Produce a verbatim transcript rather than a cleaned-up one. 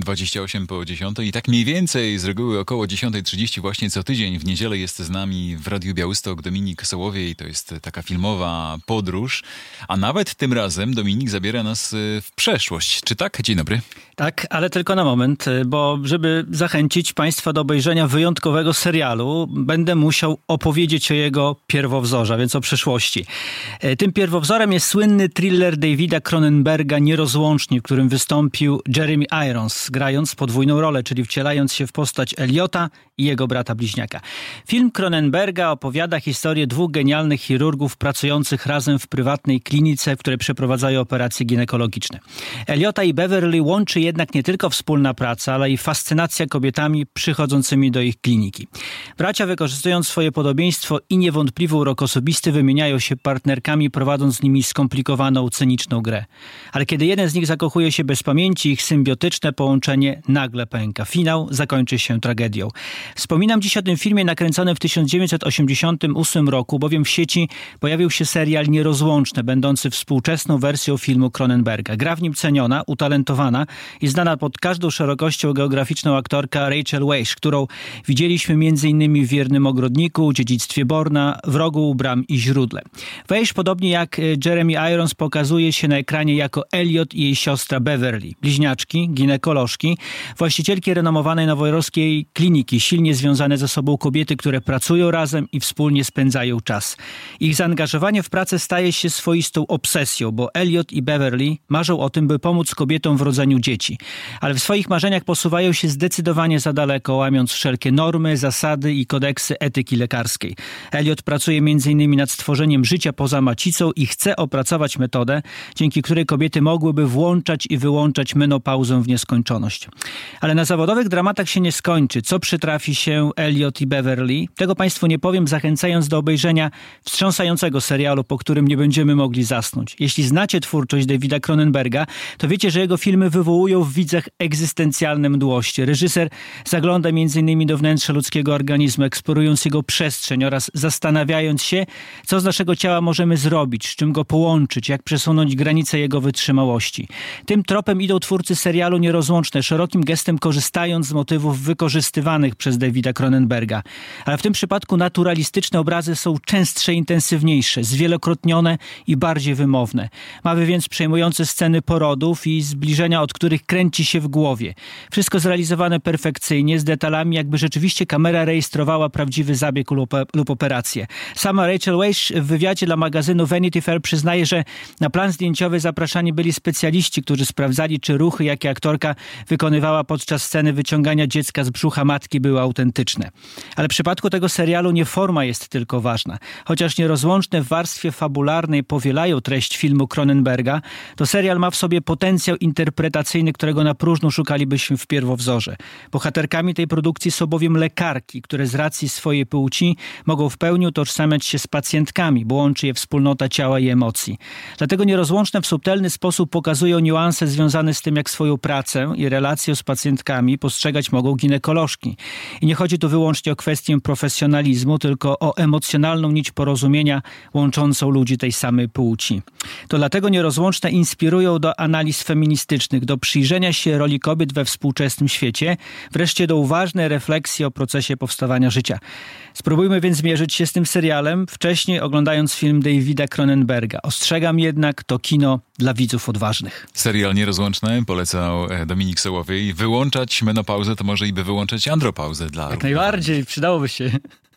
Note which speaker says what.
Speaker 1: dwadzieścia osiem po dziesiątej i tak mniej więcej z reguły około dziesiąta trzydzieści właśnie co tydzień w niedzielę jest z nami w Radiu Białystok Dominik Sołowiej. To jest taka filmowa podróż, a nawet tym razem Dominik zabiera nas w przeszłość. Czy tak? Dzień dobry.
Speaker 2: Tak, ale tylko na moment, bo żeby zachęcić Państwa do obejrzenia wyjątkowego serialu, będę musiał opowiedzieć o jego pierwowzorze, a więc o przeszłości. Tym pierwowzorem jest słynny thriller Davida Cronenberga Nierozłączni, w którym wystąpił Jeremy Irons, grając podwójną rolę, czyli wcielając się w postać Elliota i jego brata bliźniaka. Film Cronenberga opowiada historię dwóch genialnych chirurgów pracujących razem w prywatnej klinice, które przeprowadzają operacje ginekologiczne. Elliota i Beverly łączy jednak nie tylko wspólna praca, ale i fascynacja kobietami przychodzącymi do ich kliniki. Bracia, wykorzystując swoje podobieństwo i niewątpliwy urok osobisty, wymieniają się partnerkami, prowadząc z nimi skomplikowaną, cyniczną grę. Ale kiedy jeden z nich zakochuje się bez pamięci, ich symbiotyczne połączenie nagle pęka. Finał zakończy się tragedią. Wspominam dziś o tym filmie nakręconym w tysiąc dziewięćset osiemdziesiątym ósmym roku, bowiem w sieci pojawił się serial Nierozłączne, będący współczesną wersją filmu Cronenberga. Gra w nim ceniona, utalentowana i znana pod każdą szerokością geograficzną aktorka Rachel Weisz, którą widzieliśmy między innymi w Wiernym Ogrodniku, Dziedzictwie Borna, Wrogu u bram i Źródle. Weisz, podobnie jak Jeremy Irons, pokazuje się na ekranie jako Elliot i jej siostra Beverly. Bliźniaczki, ginekolożki, właścicielki renomowanej nowojorskiej kliniki, silnie związane ze sobą kobiety, które pracują razem i wspólnie spędzają czas. Ich zaangażowanie w pracę staje się swoistą obsesją, bo Elliot i Beverly marzą o tym, by pomóc kobietom w rodzeniu dzieci. Ale w swoich marzeniach posuwają się zdecydowanie za daleko, łamiąc wszelkie normy, zasady i kodeksy etyki lekarskiej. Elliot pracuje między innymi nad stworzeniem życia poza macicą i chce opracować metodę, dzięki której kobiety mogłyby włączać i wyłączać menopauzę w nieskończoność. Ale na zawodowych dramatach się nie skończy. Co przytrafi się Elliot i Beverly? Tego Państwu nie powiem, zachęcając do obejrzenia wstrząsającego serialu, po którym nie będziemy mogli zasnąć. Jeśli znacie twórczość Davida Cronenberga, to wiecie, że jego filmy wywołują w widzach egzystencjalne mdłości. Reżyser zagląda między innymi do wnętrza ludzkiego organizmu, eksplorując jego przestrzeń oraz zastanawiając się, co z naszego ciała możemy zrobić, z czym go połączyć, jak przesunąć granice jego wytrzymałości. Tym tropem idą twórcy serialu Nierozłączne, szerokim gestem korzystając z motywów wykorzystywanych przez Davida Cronenberga. Ale w tym przypadku naturalistyczne obrazy są częstsze, intensywniejsze, zwielokrotnione i bardziej wymowne. Mamy więc przejmujące sceny porodów i zbliżenia, od których kręci się w głowie. Wszystko zrealizowane perfekcyjnie, z detalami, jakby rzeczywiście kamera rejestrowała prawdziwy zabieg lub, lub operację. Sama Rachel Weisz w wywiadzie dla magazynu Vanity Fair przyznaje, że na plan zdjęciowy zapraszani byli specjaliści, którzy sprawdzali, czy ruchy, jakie aktorka wykonywała podczas sceny wyciągania dziecka z brzucha matki, były autentyczne. Ale w przypadku tego serialu nie forma jest tylko ważna. Chociaż Nierozłączne w warstwie fabularnej powielają treść filmu Cronenberga, to serial ma w sobie potencjał interpretacyjny, którego na próżno szukalibyśmy w pierwowzorze. Bohaterkami tej produkcji są bowiem lekarki, które z racji swojej płci mogą w pełni utożsamiać się z pacjentkami, bo łączy je wspólnota ciała i emocji. Dlatego Nierozłączne w subtelny sposób pokazują niuanse związane z tym, jak swoją pracę i relację z pacjentkami postrzegać mogą ginekolożki. I nie chodzi tu wyłącznie o kwestię profesjonalizmu, tylko o emocjonalną nić porozumienia łączącą ludzi tej samej płci. To dlatego Nierozłączne inspirują do analiz feministycznych, do przyjrzenia się roli kobiet we współczesnym świecie, wreszcie do uważnej refleksji o procesie powstawania życia. Spróbujmy więc zmierzyć się z tym serialem, wcześniej oglądając film Davida Cronenberga. Ostrzegam jednak, to kino dla widzów odważnych.
Speaker 1: Serial Nierozłączny polecał Dominik Sołowiej. Wyłączać menopauzę to może i by wyłączać andropauzę dla...
Speaker 2: Jak najbardziej, przydałoby się.